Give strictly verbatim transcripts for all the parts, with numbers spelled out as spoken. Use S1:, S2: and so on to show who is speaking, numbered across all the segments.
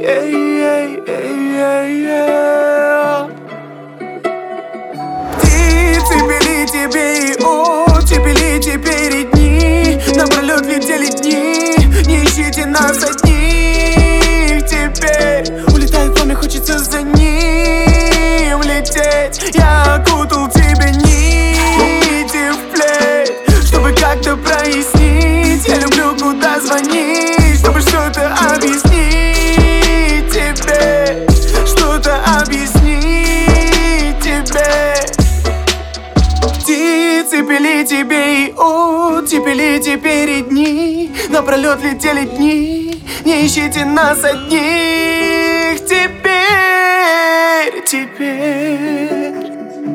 S1: Птицы пели тебе и очи, пели теперь и дни. Напролет летели дни, не ищите нас одних. Теперь улетает пламя, хочется за ним лететь. Я окутал тебе нити в плеть, чтобы как-то прояснить. Я люблю, куда звонить, чтобы что-то объяснить тебе, что-то объяснить тебе. Птицы пели тебе и очи, пели теперь и дни. Напролет летели дни, не ищите нас одних. Теперь, теперь.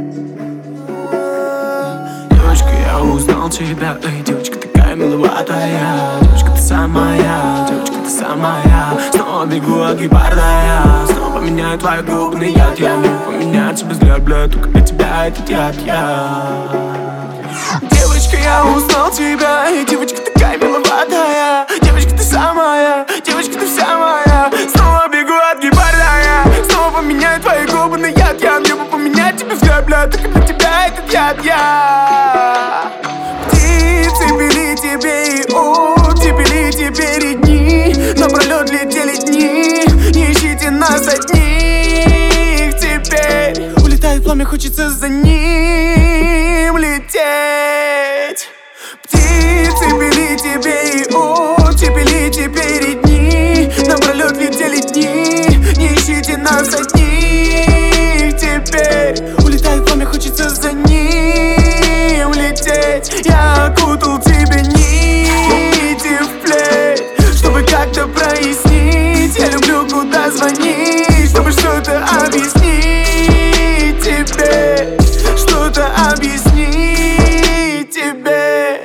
S2: Девочка, я узнал тебя, эй, девочка, такая миловатая. Девочка, ты самая, девочка, ты самая. Снова бегу от гепарда, снова поменяю твой губный яд. Я могу поменяться без взгляда, только для тебя этот яд я.
S1: Девочка, я узнал тебя, эй, девочка, такая миловатая. Девочка, ты самая, девочка, ты вся моя. Снова бегу от гепарда, снова поменяю твои губы на яд. Я могу поменять тебе взгляд, только для тебя этот яд я. Птицы пели тебе и очи, пели теперь и дни. Напролет летели дни, не ищите нас одних. Теперь улетает пламя, хочется за ним лететь. Птицы пели тебе и очи, пели теперь и дни. Напролет летели дни, не ищите нас одних. Теперь улетает пламя, хочется за ним лететь. Я окутал тебе нити в плеть, чтобы как-то прояснить. Я люблю, куда звонить, чтобы что-то объяснить тебе, что-то объяснить тебе.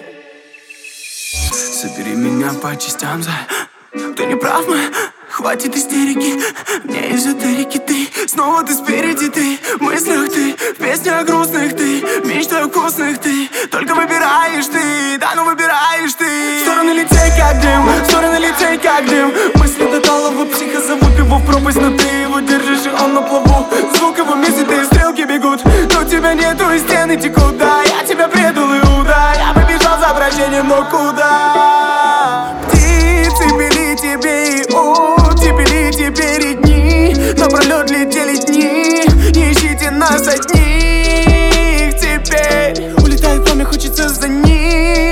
S2: Собери меня по частям, за ты не прав, мы. Хватит истерики, мне эзотерики. Ты, снова ты спереди, ты в мыслях ты, в песнях грустных ты, в мечтах вкусных ты. Только выбираешь ты, да ну выбираешь ты.
S1: В стороны летей как дым, в стороны летей как дым. Мысли до талого психа зовут его в пропасть, но ты его держишь, и он на плаву. Звук его месяц, и стрелки бегут, но тебя нету и стены текут. Да, я тебя предал и удар, я побежал за прощением, но куда? Птицы пели тебе и очи, пели теперь и дни. Напролет летели дни, не ищите нас одних. Теперь улетает пламя, хочется за ним